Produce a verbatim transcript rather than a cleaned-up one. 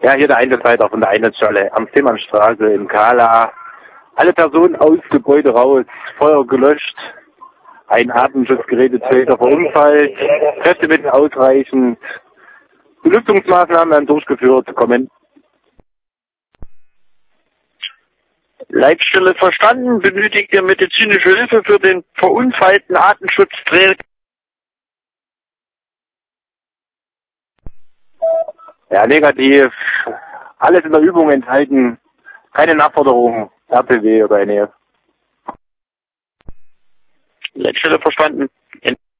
Ja, hier der Einsatzleiter von der Einsatzstelle am Seemannstraße in Kala. Alle Personen aus Gebäude raus, Feuer gelöscht, ein Atemschutzgeräteträger verunfallt, Kräftemittel ausreichend, Belüftungsmaßnahmen werden durchgeführt, kommen. Leitstelle verstanden, benötigt ihr medizinische Hilfe für den verunfallten Atemschutzträger? Ja, negativ. Alles in der Übung enthalten. Keine Nachforderung, R P W oder N E F. Leitstelle verstanden.